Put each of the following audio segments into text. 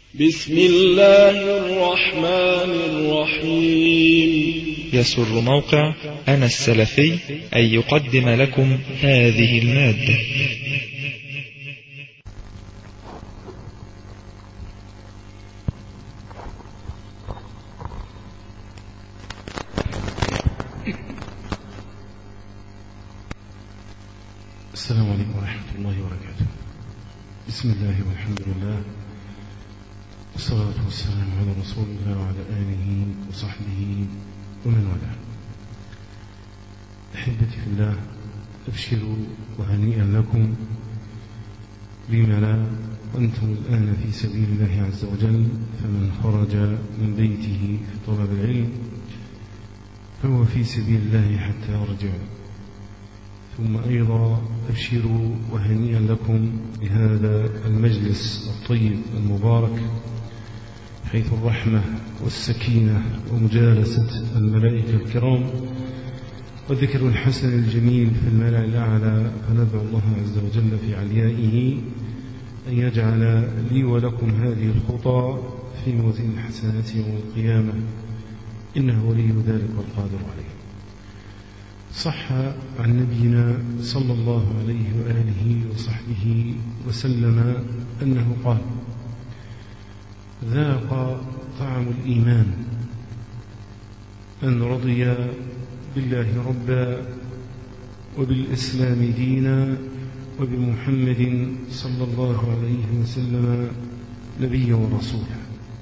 بسم الله الرحمن الرحيم. يسر موقع أنا السلفي أن يقدم لكم هذه المادة. السلام عليكم ورحمة الله وبركاته. بسم الله والحمد لله والصلاة والسلام على رسول الله وعلى آله وصحبه ومن والاه. أحبتي في الله، أبشروا وهنيئا لكم بما لا وأنتم الآن في سبيل الله عز وجل، فمن خرج من بيته في طلب العلم فهو في سبيل الله حتى يرجع. ثم أيضا أبشروا وهنيئا لكم بهذا المجلس الطيب المبارك، حيث الرحمة والسكينة ومجالسة الملائكة الكرام والذكر الحسن الجميل في الملأ الأعلى. فندعو الله عز وجل في عليائه أن يجعل لي ولكم هذه الخطى في موازين الحسنات يوم القيامة، إنه ولي ذلك والقادر عليه. صح عن نبينا صلى الله عليه وآله وصحبه وسلم أنه قال: ذاق طعم الإيمان من رضي بالله ربا وبالإسلام دينا وبمحمد صلى الله عليه وسلم نبيا ورسولا.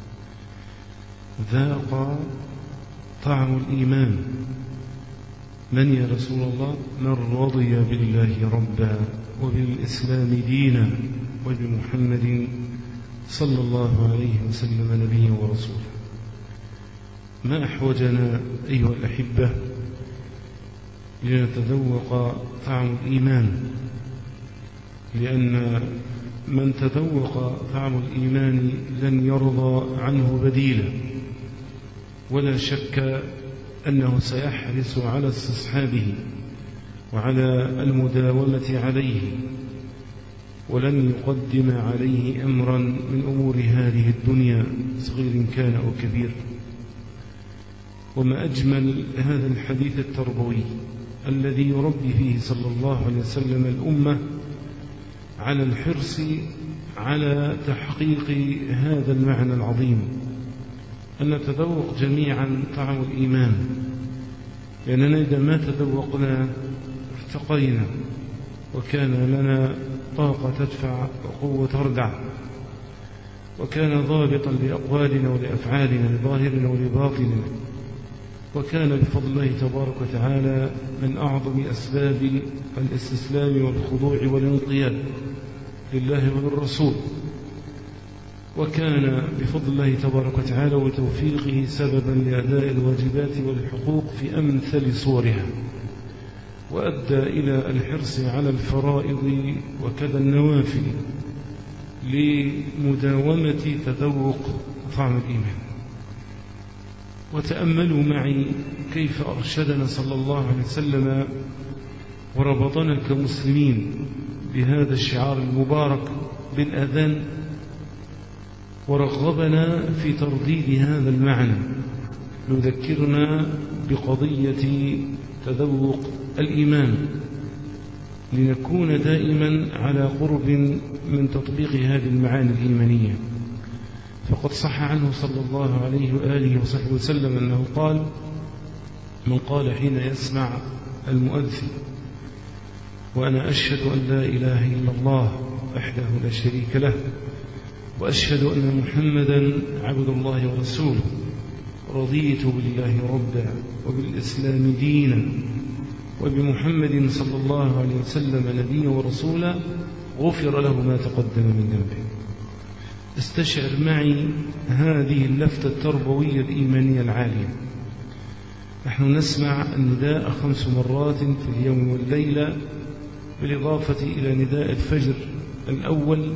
ذاق طعم الإيمان من يا رسول الله؟ من رضي بالله ربا وبالإسلام دينا وبمحمد صلى الله عليه وسلم نبيا ورسولا. ما أحوجنا أيها الأحبة لنتذوق طعم الإيمان، لأن من تذوق طعم الإيمان لن يرضى عنه بديلا، ولا شك أنه سيحرص على استصحابه وعلى المداومة عليه، ولن يقدم عليه أمرا من أمور هذه الدنيا صغير كان أو كبير. وما أجمل هذا الحديث التربوي الذي يربي فيه صلى الله عليه وسلم الأمة على الحرص على تحقيق هذا المعنى العظيم، أن نتذوق جميعا طعم الإيمان، لأننا إذا ما تذوقنا ارتقينا، وكان لنا طاقة تدفع وقوة تردع، وكان ضابطا لأقوالنا ولأفعالنا لظاهرنا ولباطننا، وكان بفضل الله تبارك وتعالى من أعظم أسباب الاستسلام والخضوع والانقياد لله وللرسول، وكان بفضل الله تبارك وتعالى وتوفيقه سببا لأداء الواجبات والحقوق في أمثل صورها، وأدى إلى الحرص على الفرائض وكذا النوافل لمداومة تذوق طعم الإيمان. وتأملوا معي كيف أرشدنا صلى الله عليه وسلم وربطنا كمسلمين بهذا الشعار المبارك بالأذان، ورغبنا في ترديد هذا المعنى، يذكرنا بقضية تذوق الإيمان، لنكون دائما على قرب من تطبيق هذه المعاني الإيمانية. فقد صح عنه صلى الله عليه وآله وصحبه وسلم أنه قال: من قال حين يسمع المؤذن: وأنا أشهد أن لا إله إلا الله وحده لا شريك له، وأشهد أن محمدا عبد الله ورسوله، رضيت بالله ربا وبالإسلام دينا وبمحمد صلى الله عليه وسلم نبيا ورسولا، غفر له ما تقدم من ذنبه. استشعر معي هذه اللفتة التربوية الإيمانية العالية. نحن نسمع النداء 5 مرات في اليوم والليلة، بالإضافة إلى نداء الفجر الأول،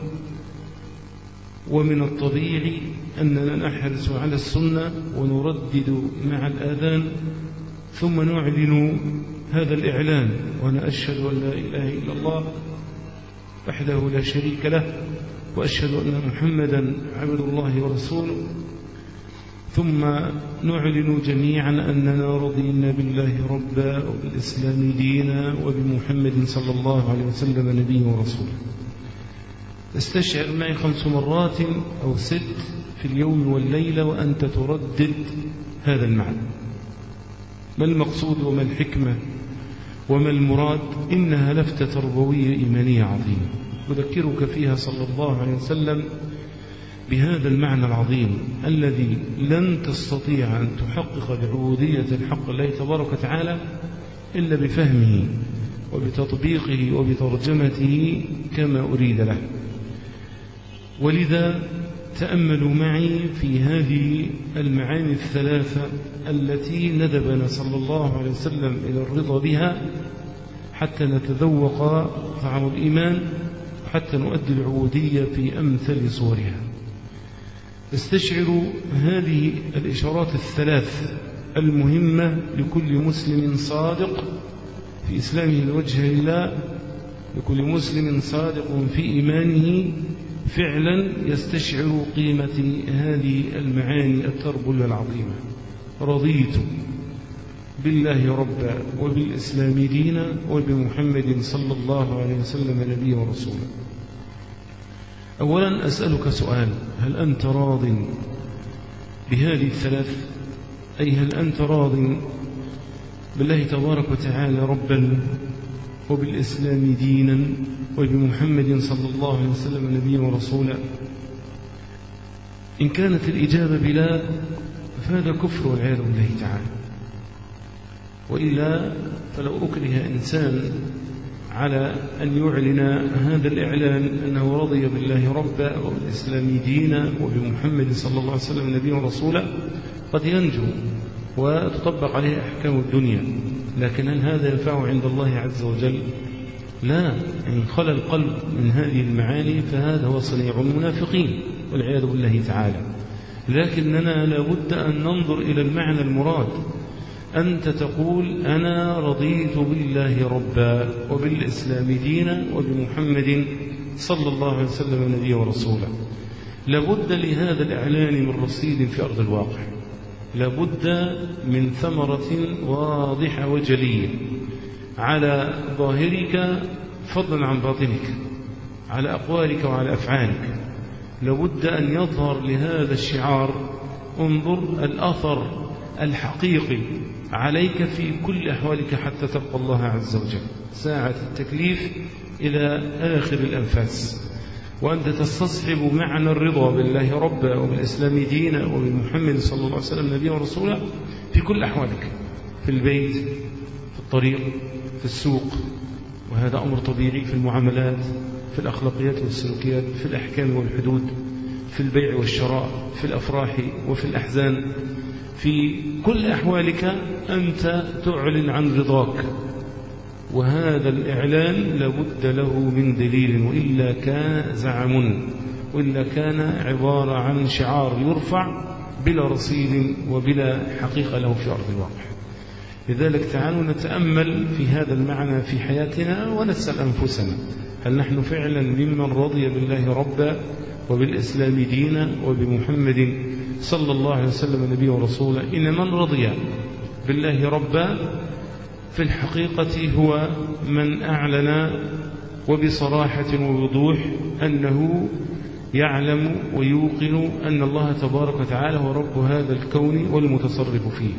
ومن الطبيعي أننا نحرص على السنة ونردد مع الآذان، ثم نعلن هذا الإعلان: وأنا أشهد أن لا إله إلا الله وحده لا شريك له، وأشهد أن محمدا عبد الله ورسوله. ثم نعلن جميعا أننا رضينا بالله ربا وبالإسلام دينا وبمحمد صلى الله عليه وسلم نبيا ورسولا. استشعر معي 5 مرات أو 6 في اليوم والليلة وأنت تردد هذا المعنى. ما المقصود وما الحكمة وما المراد؟ إنها لفتة تربوية إيمانية عظيمة يذكرك فيها صلى الله عليه وسلم بهذا المعنى العظيم الذي لن تستطيع أن تحقق بعبودية الحق الله تبارك وتعالى إلا بفهمه وبتطبيقه وبترجمته كما أريد له. ولذا تأملوا معي في هذه المعاني الثلاثة التي ندبنا صلى الله عليه وسلم إلى الرضا بها حتى نتذوق طعم الإيمان وحتى نؤدي العبودية في أمثل صورها. استشعروا هذه الإشارات الثلاث المهمة لكل مسلم صادق في إسلامه لوجه الله، لكل مسلم صادق في إيمانه فعلا يستشعر قيمة هذه المعاني التربوية العظيمة. رضيت بالله ربا وبالإسلام دينا وبمحمد صلى الله عليه وسلم نبيا ورسولا. أولا أسألك سؤال: هل أنت راض بهذه الثلاث؟ أي هل أنت راض بالله تبارك وتعالى ربا وبالإسلام دينا وبمحمد صلى الله عليه وسلم نبيا ورسولا؟ إن كانت الإجابة بلا فهذا كفر والعياذ بالله تعالى. وإلا فلو أكره إنسان على أن يعلن هذا الإعلان أنه رضي بالله ربا وبالإسلام دينا وبمحمد صلى الله عليه وسلم نبيا ورسولا قد ينجو وتطبق عليه أحكام الدنيا، لكن هل هذا ينفع عند الله عز وجل؟ لا. إن خلى القلب من هذه المعاني فهذا هو صنيع المنافقين والعياذ بالله تعالى. لكننا لابد أن ننظر إلى المعنى المراد. أنت تقول أنا رضيت بالله ربا وبالإسلام دينا وبمحمد صلى الله عليه وسلم نبيا ورسولا. لابد لهذا الإعلان من رصيد في أرض الواقع، لابد من ثمرة واضحة وجلية على ظاهرك فضلا عن باطنك، على أقوالك وعلى أفعالك. لابد أن يظهر لهذا الشعار انظر الأثر الحقيقي عليك في كل أحوالك حتى تلقى الله عز وجل ساعة التكليف إلى آخر الأنفاس، وأنت تستصحب معنى الرضا بالله ربا وبالإسلام دينا وبمحمد صلى الله عليه وسلم نبيا ورسولا في كل أحوالك، في البيت، في الطريق، في السوق، وهذا أمر طبيعي، في المعاملات، في الأخلاقيات والسلوكيات، في الأحكام والحدود، في البيع والشراء، في الأفراح وفي الأحزان. في كل أحوالك أنت تعلن عن رضاك، وهذا الإعلان لابد له من دليل، وإلا كان زعم، وإلا كان عبارة عن شعار يرفع بلا رصيد وبلا حقيقة له في أرض الواقع. لذلك تعالوا نتأمل في هذا المعنى في حياتنا ونسأل أنفسنا: هل نحن فعلا ممن رضي بالله ربا وبالإسلام دينا وبمحمد صلى الله عليه وسلم نبيا ورسولا؟ إن من رضي بالله ربا في الحقيقة هو من أعلن وبصراحة ووضوح أنه يعلم ويوقن أن الله تبارك وتعالى هو رب هذا الكون والمتصرف فيه،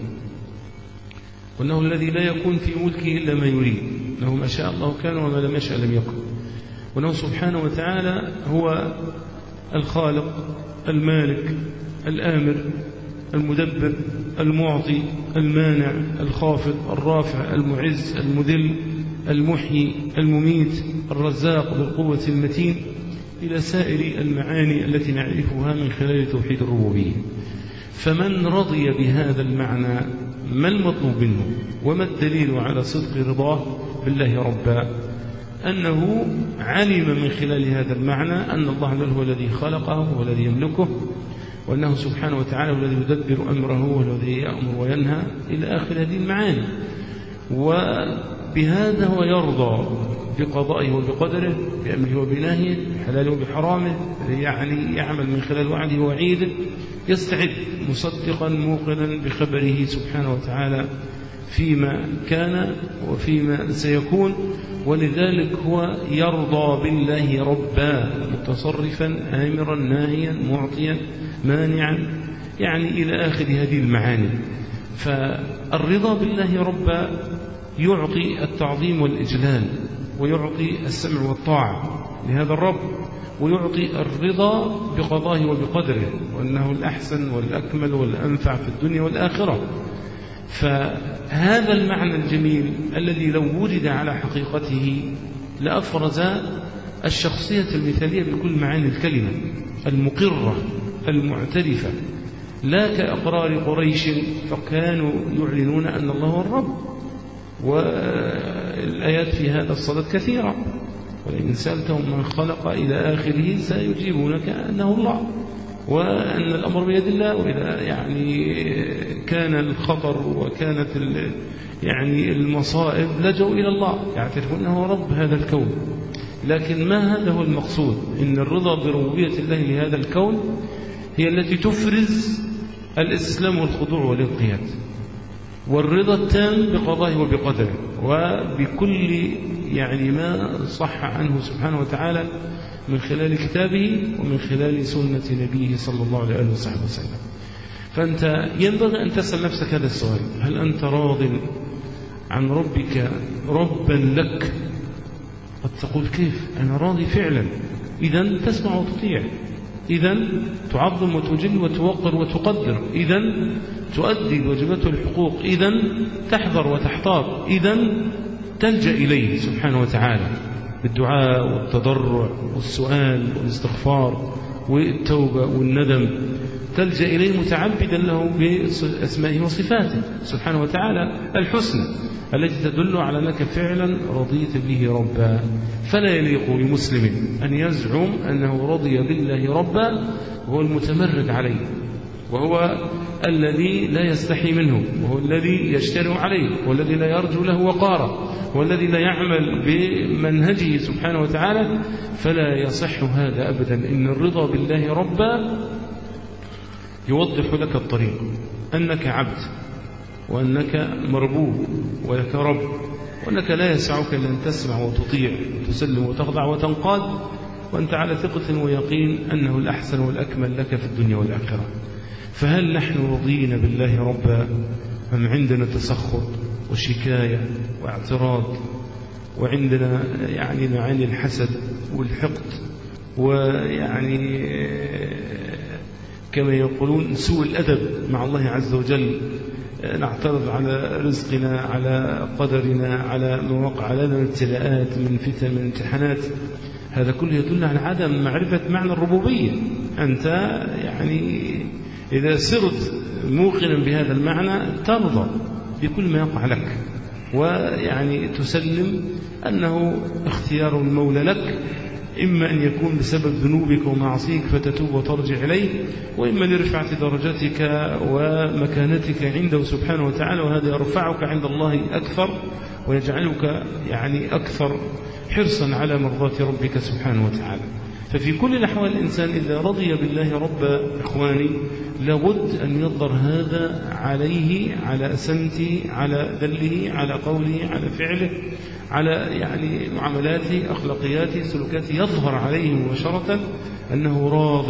وأنه الذي لا يكون في ملكه إلا ما يريد، أنه ما شاء الله كان وما لم يشاء لم يكن، وأنه سبحانه وتعالى هو الخالق المالك الآمر المدبر المعطي المانع الخافض الرافع المعز المذل المحيي المميت الرزاق ذو القوة المتين، إلى سائر المعاني التي نعرفها من خلال توحيد الربوبية. فمن رضي بهذا المعنى ما المطلوب منه وما الدليل على صدق رضاه بالله ربا؟ أنه علم من خلال هذا المعنى أن الله هو الذي خلقه هو الذي يملكه، وأنه سبحانه وتعالى هو الذي يدبر أمره هو الذي يأمر وينهى إلى آخر هذه المعاني. وبهذا هو يرضى بقضائه وبقدره بأمره وبنهيه، بحلاله وبحرامه، يعني يعمل من خلال وعده ووعيده، يستعد مصدقا موقنا بخبره سبحانه وتعالى فيما كان وفيما سيكون. ولذلك هو يرضى بالله ربا، متصرفا آمرا ناهيا معطيا مانعا، يعني إلى آخر هذه المعاني. فالرضا بالله ربا يعطي التعظيم والإجلال، ويعطي السمع والطاعة لهذا الرب، ويعطي الرضا بقضاه وبقدره، وأنه الأحسن والأكمل والأنفع في الدنيا والآخرة. فهذا المعنى الجميل الذي لو وجد على حقيقته لأفرز الشخصية المثالية بكل معاني الكلمة، المقرة المعترفة، لا كأقرار قريش فكانوا يعلنون أن الله هو الرب. والآيات في هذا الصدد كثيرة، ولئن سألتهم من خلق إلى آخره سيجيبونك أنه الله، وأن الأمر بيد الله، وإذا يعني كان الخطر وكانت يعني المصائب لجوا إلى الله، يعترفون أنه رب هذا الكون. لكن ما هذا هو المقصود، إن الرضا بربوبية الله لهذا الكون هي التي تفرز الاستسلام والخضوع والانقياد، والرضا التام بقضائه وبقدره وبكل يعني ما صح عنه سبحانه وتعالى من خلال كتابه ومن خلال سنة نبيه صلى الله عليه وسلم. فأنت ينبغي أن تسأل نفسك هذا السؤال: هل أنت راض عن ربك ربا لك؟ قد تقول كيف أنا راضي فعلا، إذن تسمع وتطيع، إذن تعظم وتجل وتوقر وتقدر، إذن تؤدي الواجبات والحقوق، إذن تحذر وتحتاط، إذن تلجأ إليه سبحانه وتعالى بالدعاء والتضرع والسؤال والاستغفار والتوبة والندم، تلجأ إليه متعبدا له بأسمائه وصفاته سبحانه وتعالى الحسنى التي تدل على أنك فعلا رضيت به ربا. فلا يليق لمسلم أن يزعم أنه رضي بالله ربا وهو المتمرد عليه، وهو الذي لا يستحي منه، وهو الذي يجترئ عليه، والذي لا يرجو له وقارا، والذي لا يعمل بمنهجه سبحانه وتعالى. فلا يصح هذا أبدا. إن الرضا بالله ربا يوضح لك الطريق، أنك عبد، وأنك مربوب، ولك رب، وأنك لا يسعك إلا أن تسمع وتطيع وتسلم وتخضع وتنقاد، وأنت على ثقة ويقين أنه الأحسن والأكمل لك في الدنيا والآخرة. فهل نحن رضينا بالله ربا، أم عندنا تسخط وشكاية واعتراض، وعندنا يعني معاني الحسد والحقد، ويعني كما يقولون سوء الأدب مع الله عز وجل، نعترض على رزقنا، على قدرنا، على ما وقع لنا من ابتلاءات، من فتن، من امتحانات. هذا كله يدل على عدم معرفة معنى الربوبية. أنت يعني إذا صرت موقنا بهذا المعنى ترضى بكل ما يقع لك، ويعني تسلم أنه اختيار المولى لك، إما أن يكون بسبب ذنوبك ومعصيك فتتوب وترجع إليه، وإما لرفعة درجتك ومكانتك عنده سبحانه وتعالى، وهذا يرفعك عند الله أكثر ويجعلك يعني أكثر حرصا على مرضات ربك سبحانه وتعالى. ففي كل الأحوال الإنسان إذا رضي بالله ربا إخواني لابد أن يظهر هذا عليه، على سمته، على ذله، على قوله، على فعله، على يعني معاملاته، أخلاقياته، سلوكاته، يظهر عليه مباشرة أنه راض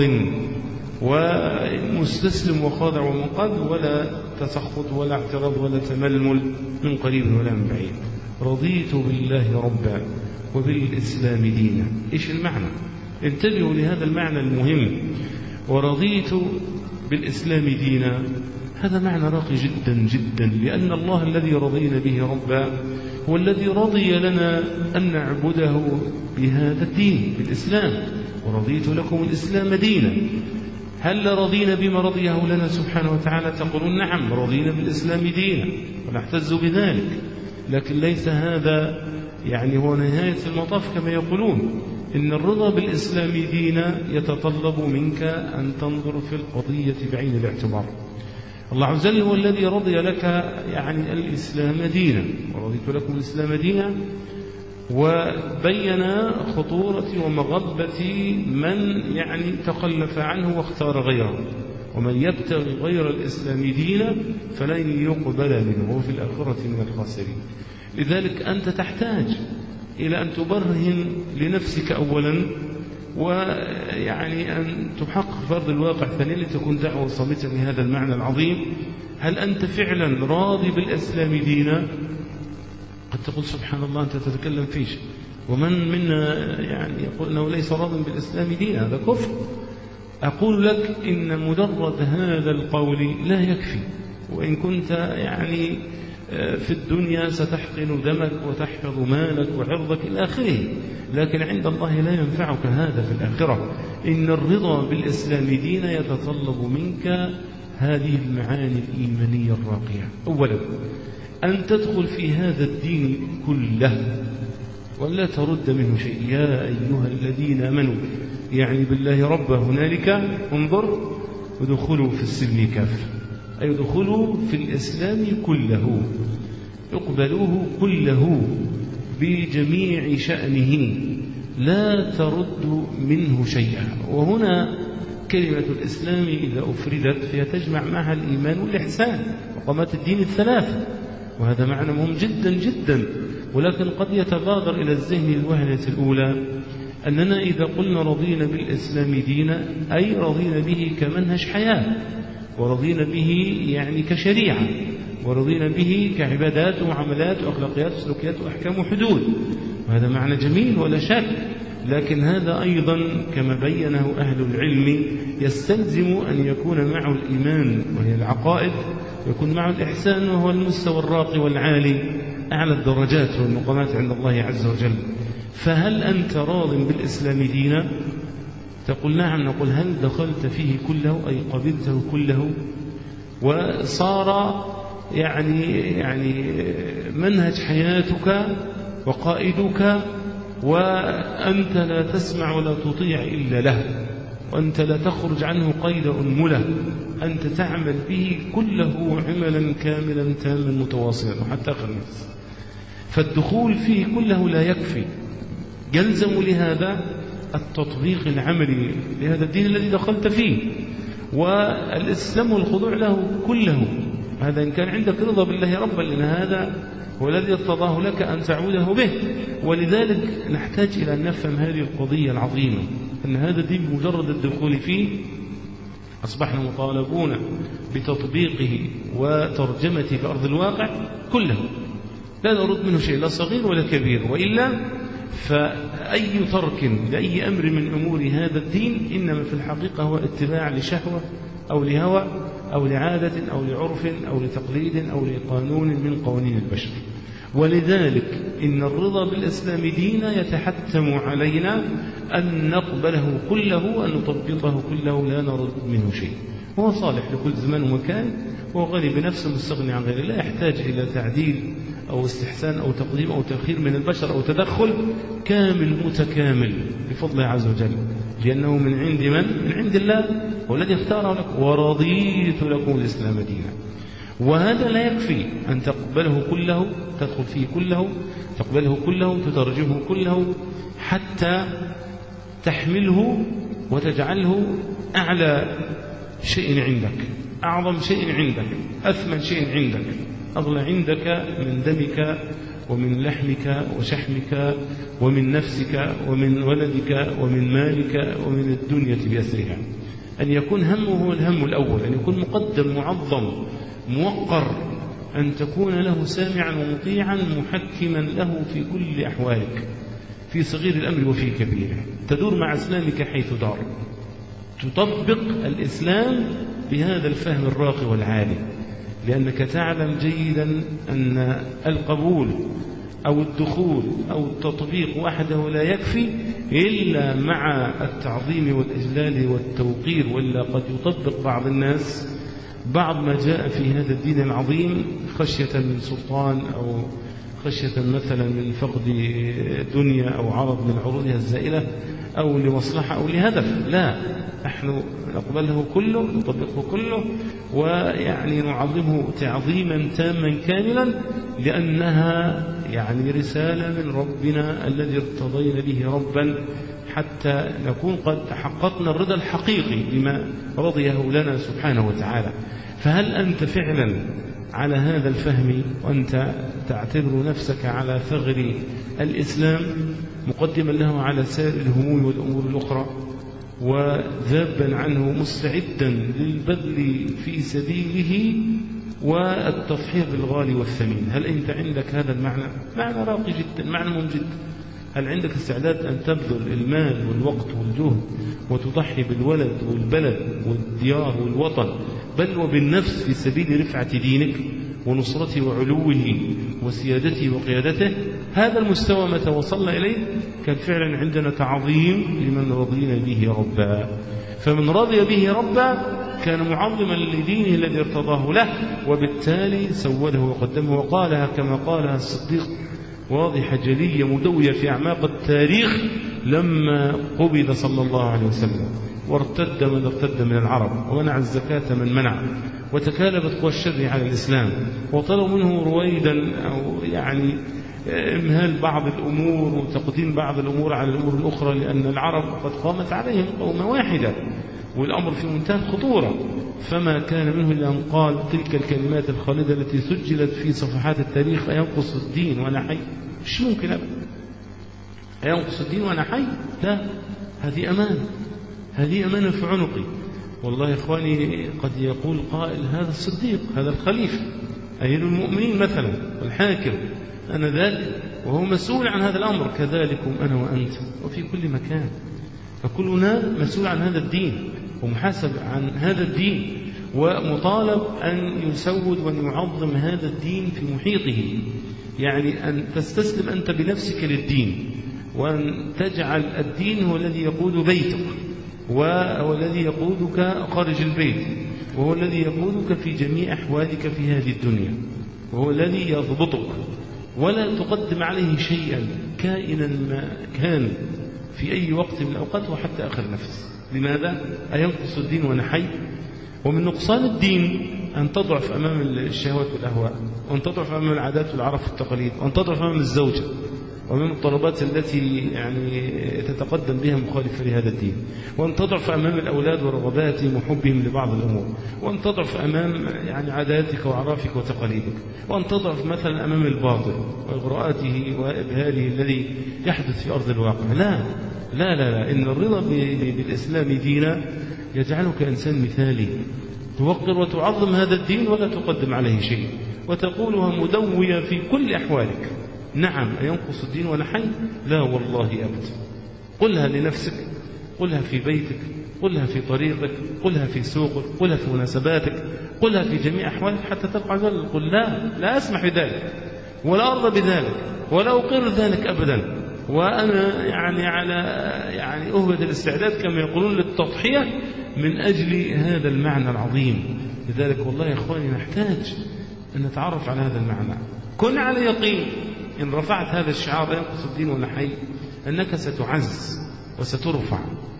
ومستسلم وخاضع ومنقاد، ولا تسخط ولا اعتراض ولا تململ من قريب ولا من بعيد. رضيت بالله ربا وبالإسلام دينا. إيش المعنى؟ انتبهوا لهذا المعنى المهم. ورضيت بالإسلام دينا، هذا معنى راقي جدا جدا، لأن الله الذي رضينا به ربا هو الذي رضي لنا أن نعبده بهذا الدين، بالإسلام. ورضيت لكم الإسلام دينا. هل رضينا بما رضيه لنا سبحانه وتعالى؟ تقولون نعم رضينا بالإسلام دينا ونحتز بذلك، لكن ليس هذا يعني هو نهاية المطاف كما يقولون. إن الرضا بالإسلام دينا يتطلب منك أن تنظر في القضية بعين الاعتبار. الله عز وجل هو الذي رضي لك يعني الإسلام دينا. ورضيت لكم الإسلام دينا وبين خطورة ومغبة من يعني تخلف عنه واختار غيره. ومن يبتغي غير الإسلام دينا فلن يقبل منه وهو في الآخرة من الخاسرين. لذلك أنت تحتاج إلى أن تبرهن لنفسك أولا، ويعني أن تحقق فرض الواقع ثانيا لتكون دعوة صامتة لهذا المعنى العظيم. هل أنت فعلا راضي بالإسلام دينا؟ قد تقول سبحان الله أنت تتكلم فيش، ومن منا يعني يقول أنه ليس راض بالإسلام دينا، هذا كفر. أقول لك إن مجرد هذا القول لا يكفي، وإن كنت يعني في الدنيا ستحقن دمك وتحفظ مالك وعرضك إلى آخره، لكن عند الله لا ينفعك هذا في الآخرة. إن الرضا بالإسلام دين يتطلب منك هذه المعاني الإيمانية الراقية. أولا أن تدخل في هذا الدين كله ولا ترد منه شيء. يا أيها الذين آمنوا يعني بالله ربا هنالك انظر ودخلوا في السلم كافة، أي ادخلوا في الإسلام كله، اقبلوه كله بجميع شأنه، لا ترد منه شيئا. وهنا كلمة الإسلام إذا أفردت فهي تجمع معها الإيمان والإحسان وقامات الدين الثلاثة، وهذا معنى مهم جدا جدا. ولكن قد يتبادر إلى الذهن الوهلة الأولى أننا إذا قلنا رضينا بالإسلام دينا أي رضينا به كمنهج حياة، ورضينا به يعني كشريعة، ورضينا به كعبادات وعملات وأخلاقيات وسلوكيات وأحكام وحدود، وهذا معنى جميل ولا شك. لكن هذا أيضا كما بينه أهل العلم يستلزم أن يكون معه الإيمان وهي العقائد، ويكون معه الإحسان وهو المستوى الراقي والعالي أعلى الدرجات والمقامات عند الله عز وجل. فهل أنت راض بالإسلام دينا؟ تقول نعم. نقول هل دخلت فيه كله أي قبلته كله وصار يعني منهج حياتك وقائدك، وأنت لا تسمع ولا تطيع إلا له، وأنت لا تخرج عنه قيد أنملة، أنت تعمل به كله عملا كاملا تاما متواصلا وحتى آخر نفس. فالدخول فيه كله لا يكفي، يلزم لهذا التطبيق العملي لهذا الدين الذي دخلت فيه، والإسلام والخضوع له كله. هذا إن كان عندك رضا بالله ربا، لأن هذا هو الذي ارتضاه لك أن تعوده به. ولذلك نحتاج إلى أن نفهم هذه القضية العظيمة، أن هذا الدين بمجرد الدخول فيه أصبحنا مطالبون بتطبيقه وترجمته في أرض الواقع كله، لا نرد منه شيء لا صغير ولا كبير، وإلا فأي ترك لأي أمر من أمور هذا الدين إنما في الحقيقة هو اتباع لشهوة أو لهوى أو لعادة أو لعرف أو لتقليد أو لقانون من قوانين البشر. ولذلك إن الرضا بالإسلام دينا يتحتم علينا أن نقبله كله وأن نطبقه كله لا نرد منه شيء. هو صالح لكل زمان ومكان، هو غني بنفسه مستغني عن غيره، لا يحتاج إلى تعديل أو استحسان أو تقديم أو تأخير من البشر أو تدخل، كامل متكامل بفضل الله عز وجل، لأنه من عند من؟ من عند الله، هو الذي اختاره لك. ورضيت لكم الإسلام دينا. وهذا لا يكفي أن تقبله كله، تدخل فيه كله، تقبله كله، تترجمه كله، حتى تحمله وتجعله أعلى شيء عندك، أعظم شيء عندك، أثمن شيء عندك، أغلى عندك من دمك ومن لحمك وشحمك ومن نفسك ومن ولدك ومن مالك ومن الدنيا بأسرها. أن يكون همه هو الهم الأول، أن يكون مقدم معظم موقر، أن تكون له سامعا ومطيعا محكما له في كل أحوالك، في صغير الأمر وفي كبيره، تدور مع إسلامك حيث دار، تطبق الإسلام بهذا الفهم الراقي والعالي، لأنك تعلم جيدا أن القبول أو الدخول أو التطبيق وحده لا يكفي إلا مع التعظيم والإجلال والتوقير، وإلا قد يطبق بعض الناس بعض ما جاء في هذا الدين العظيم خشية من سلطان أو خشية مثلا من فقد دنيا أو عرض من عروضها الزائلة أو لمصلحة أو لهدف. لا، نحن نقبله كله، نطبقه كله، ويعني نعظمه تعظيما تاما كاملا، لأنها يعني رسالة من ربنا الذي ارتضينا به ربا حتى نكون قد تحققنا الرضا الحقيقي بما رضيه لنا سبحانه وتعالى. فهل أنت فعلا على هذا الفهم وأنت تعتبر نفسك على ثغر الإسلام مقدما له على سائر الهموم والأمور الأخرى وذابا عنه مستعدا للبذل في سبيله والتضحية بالغالي والثمين؟ هل أنت عندك هذا المعنى؟ معنى راقي جدا، معنى مهم جدا. هل عندك استعداد أن تبذل المال والوقت والجهد وتضحي بالولد والبلد والديار والوطن بل وبالنفس في سبيل رفعة دينك ونصرته وعلوه وسيادته وقيادته؟ هذا المستوى متى وصلنا إليه كان فعلا عندنا تعظيم لمن رضينا به ربا. فمن رضي به ربا كان معظما لدينه الذي ارتضاه له، وبالتالي سوده وقدمه وقالها كما قالها الصديق واضحة جلية مدوية في أعماق التاريخ لما قبض صلى الله عليه وسلم وارتد من ارتد من العرب ومنع الزكاة من منع وتكالبت قوى الشر على الإسلام وطلبوا منه رويدا أو يعني إمهال بعض الأمور وتقديم بعض الأمور على الأمور الأخرى، لأن العرب قد قامت عليهم قومة واحدة والأمر في منتهى الخطورة. فما كان منه إلا أن قال تلك الكلمات الخالدة التي سجلت في صفحات التاريخ: أينقص الدين وأنا حي؟ مش ممكن أبدا. أينقص الدين وأنا حي؟ لا، هذه أمانة، هذه أمانة في عنقي. والله يا إخواني قد يقول قائل هذا الصديق، هذا الخليفة، أمير المؤمنين مثلا والحاكم أنا ذلك، وهو مسؤول عن هذا الأمر. كذلكم أنا وأنت وفي كل مكان، فكلنا مسؤول عن هذا الدين ومحاسب عن هذا الدين ومطالب أن يسود وأن يعظم هذا الدين في محيطه. يعني أن تستسلم أنت بنفسك للدين وأن تجعل الدين هو الذي يقود بيتك وهو الذي يقودك خارج البيت وهو الذي يقودك في جميع أحوالك في هذه الدنيا وهو الذي يضبطك، ولا تقدم عليه شيئا كائنا ما كان في أي وقت من الأوقات وحتى آخر نفس. لماذا؟ أينقص الدين وأنا حي؟ ومن نقصان الدين أن تضعف أمام الشهوات والأهواء، وأن تضعف أمام العادات والعرف والتقاليد، وأن تضعف أمام الزوجة وأمام الطلبات التي يعني تتقدم بها مخالفة لهذا الدين، وأن تضعف أمام الأولاد ورغباتهم وحبهم لبعض الأمور، وأن تضعف أمام يعني عاداتك وعرافك وتقاليدك، وأن تضعف مثلا أمام الباطل وإغراءاته وإبهاله الذي يحدث في أرض الواقع. لا لا لا, لا. إن الرضا بالإسلام دينا يجعلك إنسان مثالي توقر وتعظم هذا الدين ولا تقدم عليه شيء وتقولها مدوية في كل أحوالك. نعم أينقص الدين وأنا حي؟ لا والله أبدا. قلها لنفسك، قلها في بيتك، قلها في طريقك، قلها في سوقك، قلها في مناسباتك، قلها في جميع أحوالك حتى تلقى ذلك. قل لا أسمح بذلك ولا أرضى بذلك ولا أقر ذلك أبدا، وأنا يعني على يعني أهبة الاستعداد كما يقولون للتضحية من أجل هذا المعنى العظيم. لذلك والله يا أخواني نحتاج أن نتعرف على هذا المعنى. كن على يقين إن رفعت هذا الشعار ينقص الدين وأنا حي أنك ستعز وسترفع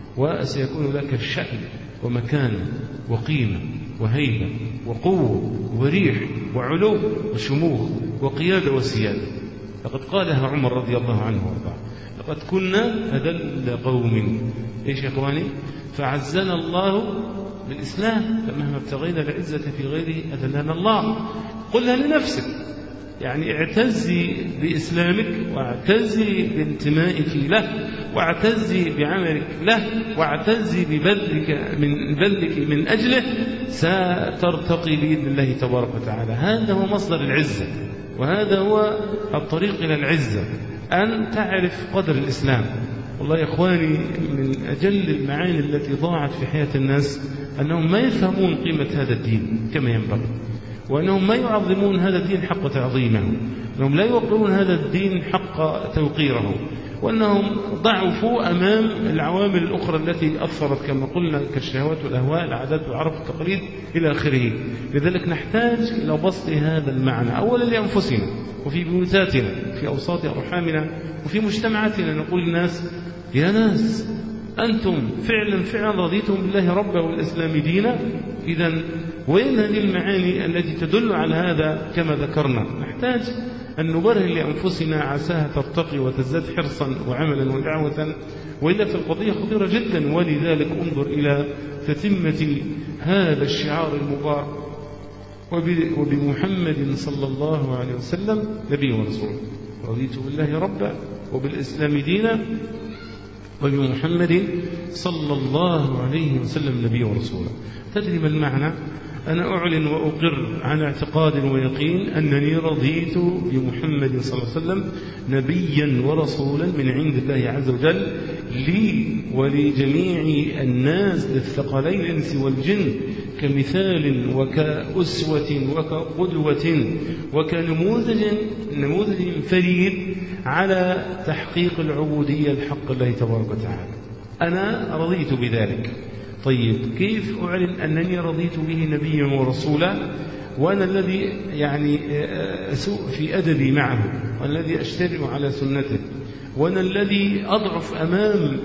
وسيكون لك شأن ومكانة وقيمة وهيبة وقوة وريح وعلو وشموخ وقيادة وسيادة. لقد قالها عمر رضي الله عنه وارضاه: لقد كنا أذل قوم إيش يا إخواني فعزنا الله بالإسلام، فمهما ابتغينا العزة في غيره أذلنا الله. قلها لنفسك، يعني اعتزي بإسلامك واعتزي بانتمائك له واعتزي بعملك له واعتزي ببذلك من أجله، سترتقي بإذن الله تبارك وتعالى. هذا هو مصدر العزة وهذا هو الطريق إلى العزة، أن تعرف قدر الإسلام. والله يا إخواني من أجل المعاني التي ضاعت في حياة الناس أنهم ما يفهمون قيمة هذا الدين كما ينبغي، وأنهم ما يعظمون هذا الدين حق تعظيمه، أنهم لا يوقرون هذا الدين حق توقيره، وأنهم ضعفوا أمام العوامل الأخرى التي أثرت كما قلنا كالشهوات والأهواء العادات والعرف والتقاليد إلى آخره. لذلك نحتاج إلى بسط هذا المعنى أولا لأنفسنا وفي بيوتاتنا في أوساط أرحامنا وفي مجتمعاتنا. نقول للناس: يا ناس أنتم فعلا رضيتم بالله ربا والإسلام دينا؟ إذن وين هذه المعاني التي تدل على هذا كما ذكرنا؟ نحتاج أن نبرهن لأنفسنا عساها ترتقي وتزداد حرصا وعملا ودعوة، وإلا في القضية خطيرة جدا. ولذلك انظر إلى تتمة هذا الشعار المبارك: وبمحمد صلى الله عليه وسلم نبي ورسول، رضيت بالله ربا وبالإسلام دينا وبمحمد صلى الله عليه وسلم نبي ورسولا. تدري ما المعنى؟ أنا أعلن وأقر عن اعتقاد ويقين أنني رضيت بمحمد صلى الله عليه وسلم نبيا ورسولا من عند الله عز وجل لي ولجميع الناس للثقلين الإنس والجن كمثال وكأسوة وكقدوة وكنموذج فريد على تحقيق العبودية لحق الله تبارك وتعالى. أنا رضيت بذلك. طيب كيف أعلن أنني رضيت به نبيا ورسولا وأنا الذي يعني أسوء في أدبي معه، وأنا الذي أشترئ على سنته، وأنا الذي أضعف أمام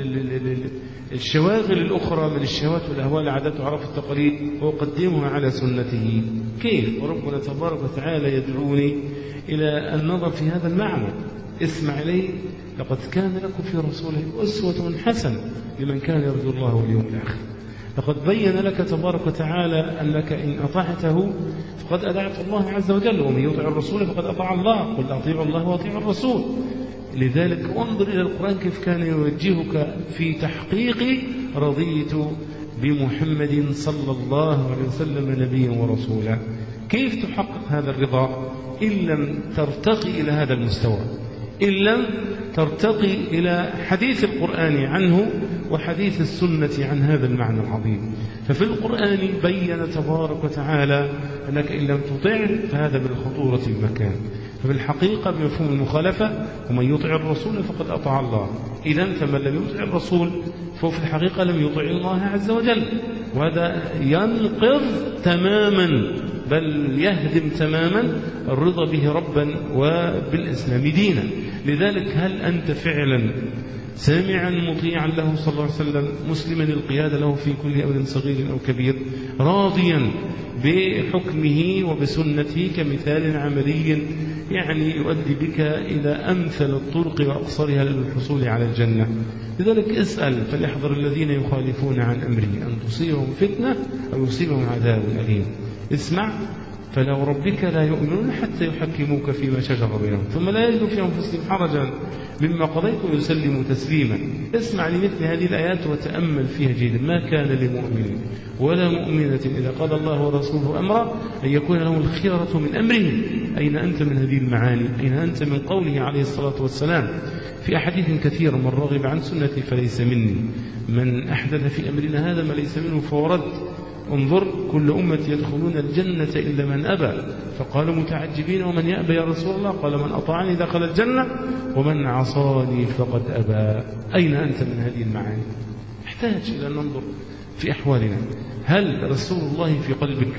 الشواغل الأخرى من الشهوات والأهواء العادات وعرف التقاليد وأقدمها على سنته؟ كيف؟ وربنا تبارك وتعالى يدعوني إلى النظر في هذا المعنى. اسمع إليه: لقد كان لكم في رسوله أسوة حسنة لمن كان يرجو الله واليوم الآخر. لقد بين لك تبارك وتعالى أنك إن أطعته فقد أطعت الله عز وجل، ومن يطع الرسول فقد أطاع الله، قل أطيعوا الله وأطيعوا الرسول. لذلك انظر إلى القرآن كيف كان يوجهك في تحقيق رضيت بمحمد صلى الله عليه وسلم نبيا ورسولا. كيف تحقق هذا الرضا إن لم ترتقي إلى هذا المستوى، إن لم ترتقي إلى حديث القرآن عنه وحديث السنة عن هذا المعنى العظيم؟ ففي القرآن بين تبارك وتعالى أنك إن لم تطع فهذا بالخطورة المكان. ففي الحقيقة بمفهوم المخالفة: ومن يطع الرسول فقد أطاع الله. إذن فمن لم يطع الرسول فهو في الحقيقة لم يطع الله عز وجل، وهذا ينقض تماما بل يهدم تماما الرضا به ربا وبالإسلام دينا. لذلك هل أنت فعلا سامعا مطيعا له صلى الله عليه وسلم، مسلما القيادة له في كل أمر صغير أو كبير، راضيا بحكمه وبسنته كمثال عملي يعني يؤدي بك إلى أمثل الطرق وأقصرها للحصول على الجنة؟ لذلك اسأل: فليحذر الذين يخالفون عن أمره أن تصيبهم فتنة أو يصيبهم عذاب أليم. اسمع: فلو ربك لا يؤمنون حتى يحكموك فيما شجر بينهم ثم لا يجدوا في أنفسهم حرجا مما قضيت ويسلموا تسليما. اسمع لمثل هذه الآيات وتأمل فيها جيدا. ما كان لمؤمن ولا مؤمنة إذا قضى الله ورسوله أمرا أن يكون لهم الخيرة من أمرهم. أين أنت من هذه المعاني؟ أين أنت من قوله عليه الصلاة والسلام في أحاديث كثيرة: من رغب عن سنتي فليس مني، من أحدث في أمرنا هذا ما ليس منه فهو رد. انظر: كل أمة يدخلون الجنة إلا من أبى، فقالوا متعجبين: ومن يأبى يا رسول الله؟ قال: من أطاعني دخل الجنة ومن عصاني فقد أبى. أين أنت من هذه المعاني؟ نحتاج إلى أن ننظر في أحوالنا. هل رسول الله في قلبك؟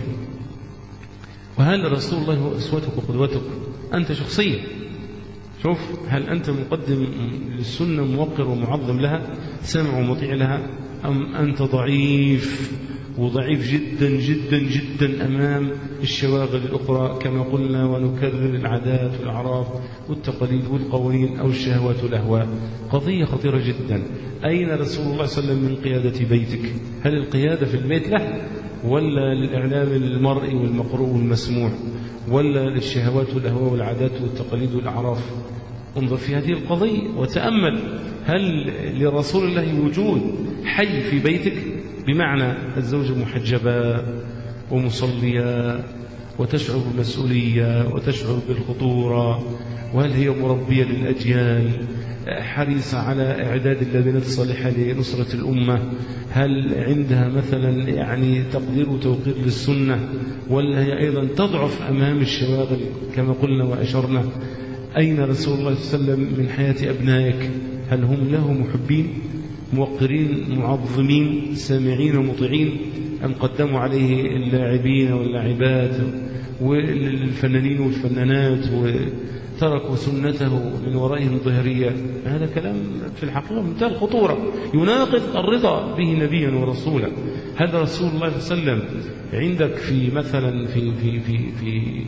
وهل رسول الله هو أسوتك وقدوتك أنت شخصيا؟ شوف، هل أنت مقدم للسنة موقر ومعظم لها، سامع ومطيع لها، أم أنت ضعيف وضعيف جدا جدا جدا أمام الشواغل الأخرى كما قلنا ونكرر العادات والأعراف والتقاليد والقوانين أو الشهوات والأهواء؟ قضية خطيرة جدا. أين رسول الله صلى الله عليه وسلم من قيادة بيتك؟ هل القيادة في البيت له، ولا للإعلام المرئي والمقروء والمسموع، ولا للشهوات والأهواء والعادات والتقاليد والأعراف؟ انظر في هذه القضية وتأمل: هل لرسول الله وجود حي في بيتك؟ بمعنى الزوجة محجبة ومصلية وتشعر بالمسؤولية وتشعر بالخطورة، وهل هي مربية للأجيال حريصة على إعداد اللبنات الصالحة لنصرة الأمة؟ هل عندها مثلا يعني تقدير وتوقير للسنة، ولا هي أيضا تضعف أمام الشواغل كما قلنا وأشرنا؟ أين رسول الله صلى الله عليه وسلم من حياة أبنائك؟ هل هم له محبين موقرين معظمين سامعين ومطيعين، أم قدموا عليه اللاعبين واللاعبات والفنانين والفنانات وتركوا سنته من ورائهم ظهرية؟ هذا كلام في الحقيقة منتهى الخطورة، يناقض الرضا به نبيا ورسولا. هذا رسول الله صلى الله عليه وسلم عندك في مثلا في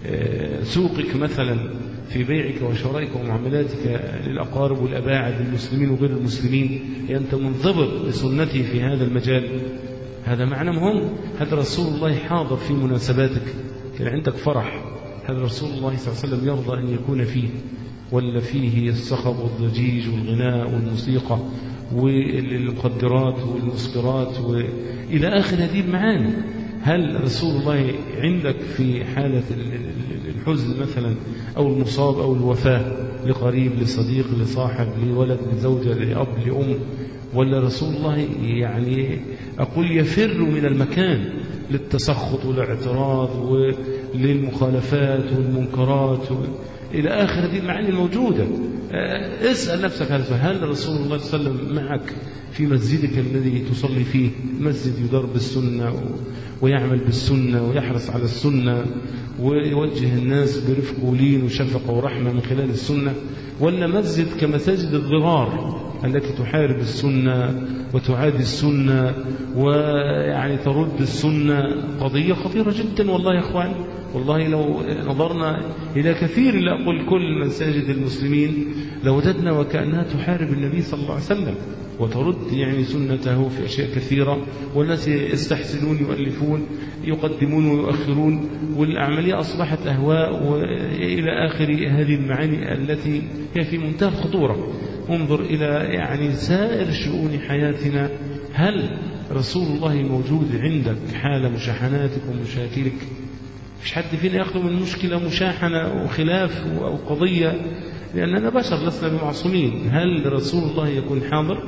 سوقك مثلا في بيعك وشرائك ومعاملاتك للأقارب والأباعد المسلمين وغير المسلمين، أنت منضبط بسنته في هذا المجال. هذا معنى مهم. هذا رسول الله حاضر في مناسباتك، كان عندك فرح، هذا رسول الله صلى الله عليه وسلم يرضى أن يكون فيه، ولا فيه الصخب والضجيج والغناء والموسيقى والمخدرات والمسكرات وإلى آخر هذه المعاني. هل رسول الله عندك في حالة الحزن مثلا أو المصاب أو الوفاة لقريب لصديق لصاحب لولد لزوجة لأب لأم، ولا رسول الله يعني أقول يفر من المكان للتسخط والاعتراض وللمخالفات والمنكرات إلى آخر هذه المعاني الموجودة؟ اسأل نفسك هل رسول الله صلى الله عليه وسلم معك في مسجدك الذي تصلي فيه، مسجد يدار بالسنة ويعمل بالسنة ويحرص على السنة ويوجه الناس برفق ولين وشفقة ورحمة من خلال السنة، ولا مسجد كمساجد الضرار التي تحارب السنة وتعادي السنة ويعني ترد السنة؟ قضية خطيرة جدا والله يا أخوان. والله لو نظرنا إلى كثير، لا أقول كل مساجد المسلمين، لوجدنا وكأنها تحارب النبي صلى الله عليه وسلم وترد يعني سنته في أشياء كثيرة، والناس يستحسنون يؤلفون يقدمون ويؤخرون، والعملية أصبحت أهواء وإلى آخر هذه المعاني التي هي في منتهى الخطورة. انظر إلى يعني سائر شؤون حياتنا، هل رسول الله موجود عندك حال مشاحناتك ومشاكلك؟ مش حد فينا يخلو من مشكلة مشاحنة وخلاف أو قضية، لأننا بشر لسنا بمعصومين. هل رسول الله يكون حاضر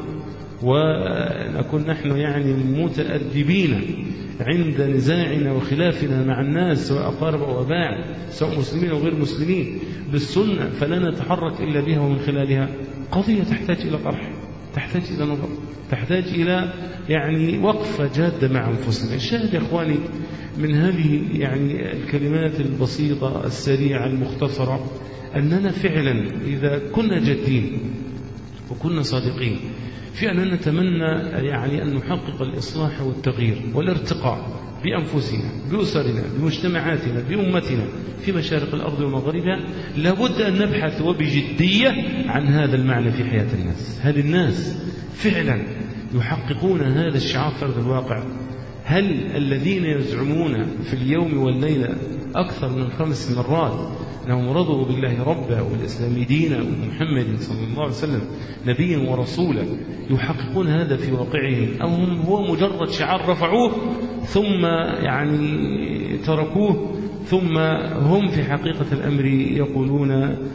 ونكون نحن يعني متأدبين عند نزاعنا وخلافنا مع الناس سواء أقارب أو أباعد سواء مسلمين أو غير مسلمين بالسنة، فلا نتحرك إلا بها ومن خلالها؟ قضية تحتاج إلى طرح، تحتاج إلى نظر، تحتاج إلى يعني وقفة جادة مع أنفسنا. الشاهد يا إخواني من هذه يعني الكلمات البسيطة السريعة المختصرة، أننا فعلا إذا كنا جادين وكنا صادقين في أننا نتمنى يعني أن نحقق الإصلاح والتغيير والارتقاء بأنفسنا بأسرنا بمجتمعاتنا بأمتنا في مشارق الأرض ومغاربها، لابد أن نبحث وبجدية عن هذا المعنى في حياة الناس. هل الناس فعلا يحققون هذا الشعار في أرض الواقع؟ هل الذين يزعمون في اليوم والليلة أكثر من 5 مرات أنهم رضوا بالله ربا والإسلام دينا ومحمد صلى الله عليه وسلم نبيا ورسولا يحققون هذا في واقعهم، أو هم هو مجرد شعار رفعوه ثم يعني تركوه، ثم هم في حقيقة الأمر يقولون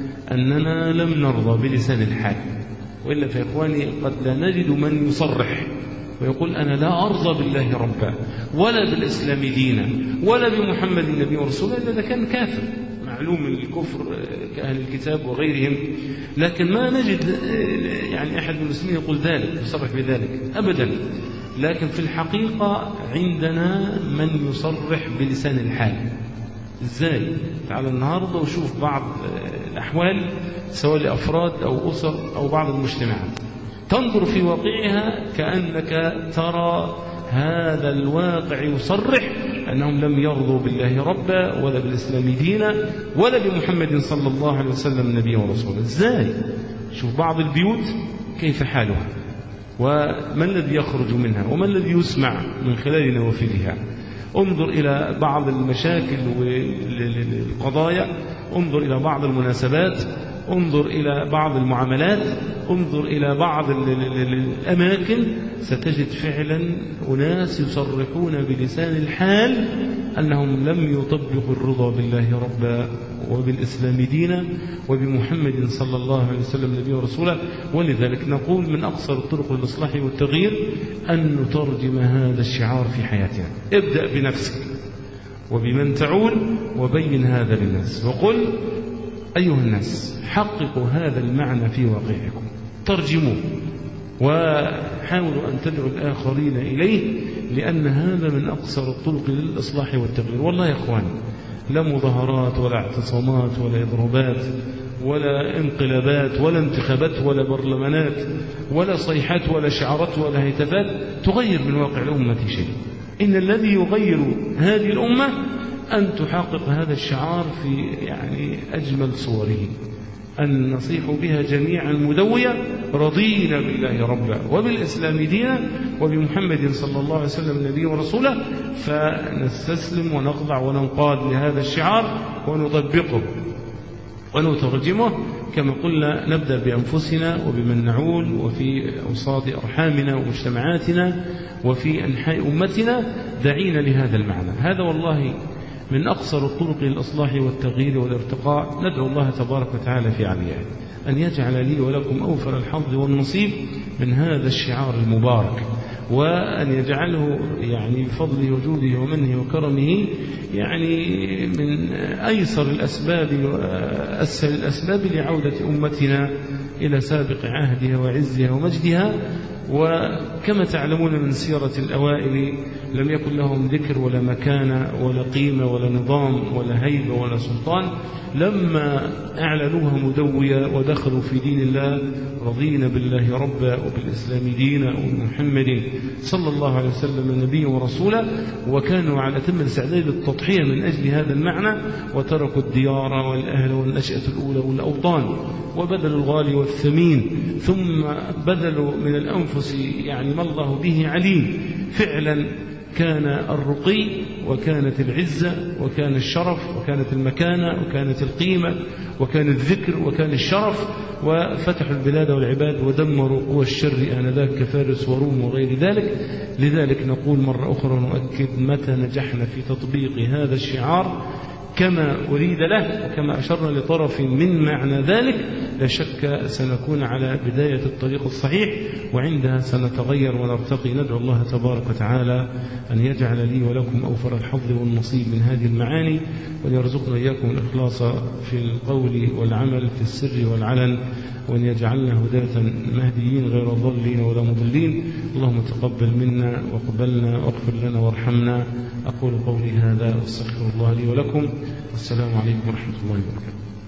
أننا لم نرضى بلسان الحال؟ وإلا فإخواني قد لا نجد من يصرح ويقول أنا لا أرضى بالله ربا ولا بالإسلام دينا ولا بمحمد النبي ورسوله إلا إذا كان كافر معلوم الكفر كأهل الكتاب وغيرهم، لكن ما نجد يعني أحد من المسلمين يقول ذلك يصرح بذلك أبدا. لكن في الحقيقة عندنا من يصرح بلسان الحال. إزاي؟ تعال النهاردة وشوف بعض الأحوال سواء لأفراد أو أسر أو بعض المجتمعات، تنظر في واقعها كأنك ترى هذا الواقع يصرح أنهم لم يرضوا بالله ربا ولا بالإسلام دينا ولا بمحمد صلى الله عليه وسلم نبيا ورسولا. إزاي؟ شوف بعض البيوت كيف حالها وما الذي يخرج منها وما الذي يسمع من خلال نوافذها. انظر إلى بعض المشاكل والقضايا، انظر إلى بعض المناسبات، انظر إلى بعض المعاملات، انظر إلى بعض الأماكن، ستجد فعلا أناس يصرحون بلسان الحال أنهم لم يطبقوا الرضا بالله ربا وبالإسلام دينا وبمحمد صلى الله عليه وسلم نبي ورسوله. ولذلك نقول من أقصر الطرق للإصلاح والتغيير أن نترجم هذا الشعار في حياتنا. ابدأ بنفسك وبمن تعول وبين هذا للناس وقل أيها الناس حققوا هذا المعنى في واقعكم، ترجموه وحاولوا أن تدعوا الآخرين إليه، لأن هذا من أقصر الطرق للإصلاح والتغيير. والله يا إخواني لا مظاهرات ولا اعتصامات ولا إضرابات ولا انقلابات ولا انتخابات ولا برلمانات ولا صيحات ولا شعارات ولا هتافات تغير من واقع الأمة شيء. إن الذي يغير هذه الأمة أن تحقق هذا الشعار في يعني أجمل صوره، أن نصيح بها جميعا مدوية: رضينا بالله ربا وبالإسلام دينا وبمحمد صلى الله عليه وسلم نبي ورسوله. فنستسلم ونخضع وننقاد لهذا الشعار ونطبقه ونترجمه كما قلنا. نبدأ بأنفسنا وبمن نعول وفي أوساط أرحامنا ومجتمعاتنا وفي أنحاء أمتنا داعين لهذا المعنى. هذا والله من أقصر الطرق للإصلاح والتغيير والارتقاء. ندعو الله تبارك وتعالى في عليائه أن يجعل لي ولكم أوفر الحظ والنصيب من هذا الشعار المبارك، وأن يجعله يعني بفضله وجوده ومنه وكرمه يعني من أيسر الأسباب وأسهل الأسباب لعودة أمتنا إلى سابق عهدها وعزها ومجدها. وكما تعلمون من سيرة الأوائل لم يكن لهم ذكر ولا مكانة ولا قيمة ولا نظام ولا هيبة ولا سلطان. لما أعلنوها مدوية ودخلوا في دين الله: رضينا بالله ربا وبالإسلام دينا وبمحمد صلى الله عليه وسلم نبي ورسولا، وكانوا على تم الاستعداد للتضحية من أجل هذا المعنى، وتركوا الديار والأهل والنشأة الأولى والأوطان وبذلوا الغالي والثمين، ثم بذلوا من الأنفس يعني ما الله به عليم. فعلا كان الرقي وكانت العزة وكان الشرف وكانت المكانة وكانت القيمة وكان الذكر وكان الشرف، وفتحوا البلاد والعباد ودمروا قوى الشر آنذاك كفارس وروم وغير ذلك. لذلك نقول مرة أخرى نؤكد: متى نجحنا في تطبيق هذا الشعار كما أريد له وكما أشرنا لطرف من معنى ذلك، لا شك سنكون على بداية الطريق الصحيح، وعندها سنتغير ونرتقي. ندعو الله تبارك وتعالى أن يجعل لي ولكم أوفر الحظ والنصيب من هذه المعاني، وأن يرزقنا إياكم الإخلاص في القول والعمل في السر والعلن، وأن يجعلنا هداة مهديين غير ضالين ولا مضلين. اللهم تقبل منا وقبلنا واغفر لنا وارحمنا. أقول قولي هذا واستغفر الله لي ولكم، والسلام عليكم ورحمة الله وبركاته.